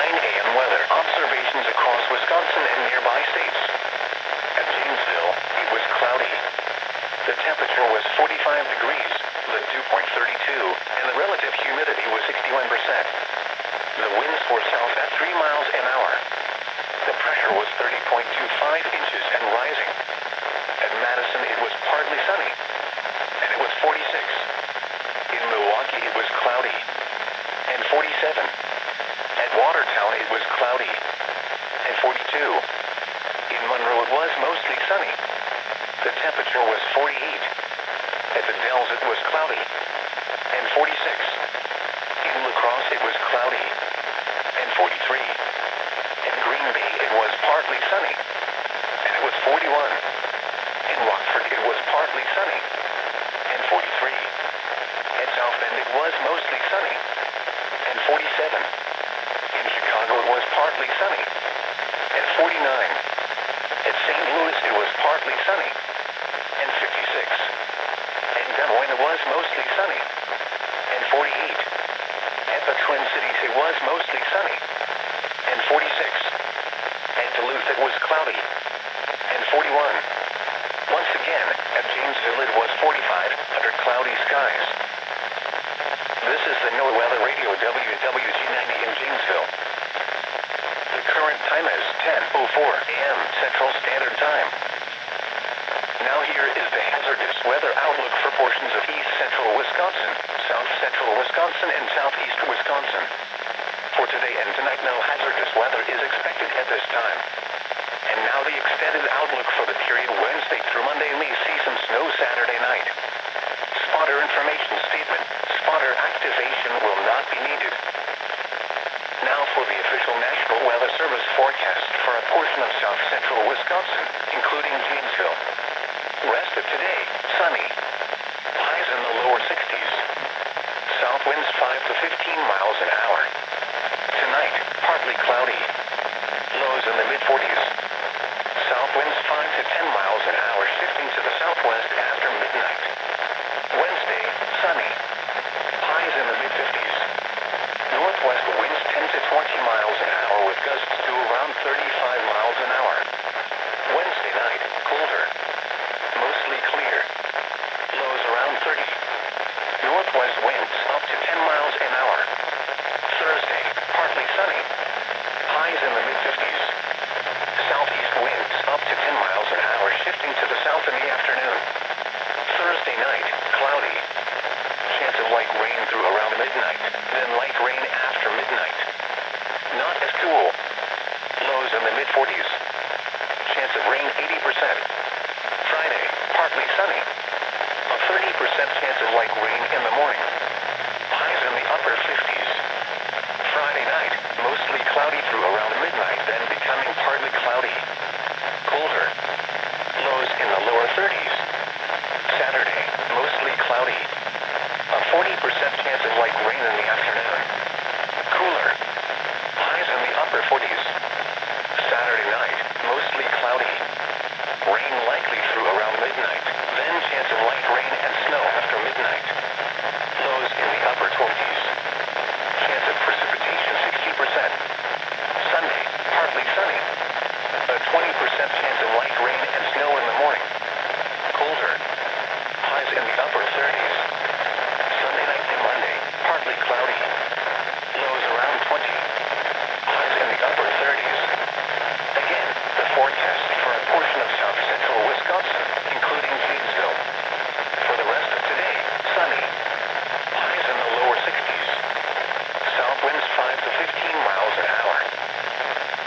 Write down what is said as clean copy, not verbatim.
a.m. weather observations across Wisconsin and nearby states. At Janesville, it was cloudy. The temperature was 45 degrees, the dew point 32, and the relative humidity was 61%. The winds were south at 3 miles an hour. The pressure was 30.25 inches and rising. At Madison, it was partly sunny, and it was 46. In Milwaukee, it was cloudy, and 47. At Watertown, it was cloudy, and 42. In Monroe, it was mostly sunny. The temperature was 48. At the Dells, it was cloudy, and 46. In La Crosse, it was cloudy, and 43. In Green Bay, it was partly sunny, and it was 41. In Rockford, it was partly sunny, and 43. At South Bend, it was mostly sunny, and 47. In Chicago, it was partly sunny, and 49. At St. Louis, it was partly sunny, and 56. At Des Moines, it was mostly sunny, and 48. At the Twin Cities, it was mostly sunny, and 46. At Duluth, it was cloudy, and 41. Once again, at Janesville, it was 45 under cloudy skies. This is the NOAA Weather Radio WWG90 in Janesville. The current time is 10:04 a.m. Central Standard Time. Now here is the hazardous weather outlook for portions of east central Wisconsin, south central Wisconsin, and southeast Wisconsin. For today and tonight, no hazardous weather is expected at this time. And now the extended outlook for the period Wednesday through Monday. May see some snow Saturday night. Spotter information statement. Spotter activation will not be needed. Now for the official National Weather Service forecast for a portion of south central Wisconsin, including Janesville. Rest of today, sunny. Highs in the lower 60s. South winds 5 to 15 miles an hour. Tonight, partly cloudy. Lows in the mid-40s. South winds 5 to 10 miles an hour, shifting to the southwest after midnight. Wednesday, sunny. Highs in the mid-50s. Northwest winds 10 to 20 miles an hour with gusts to around 35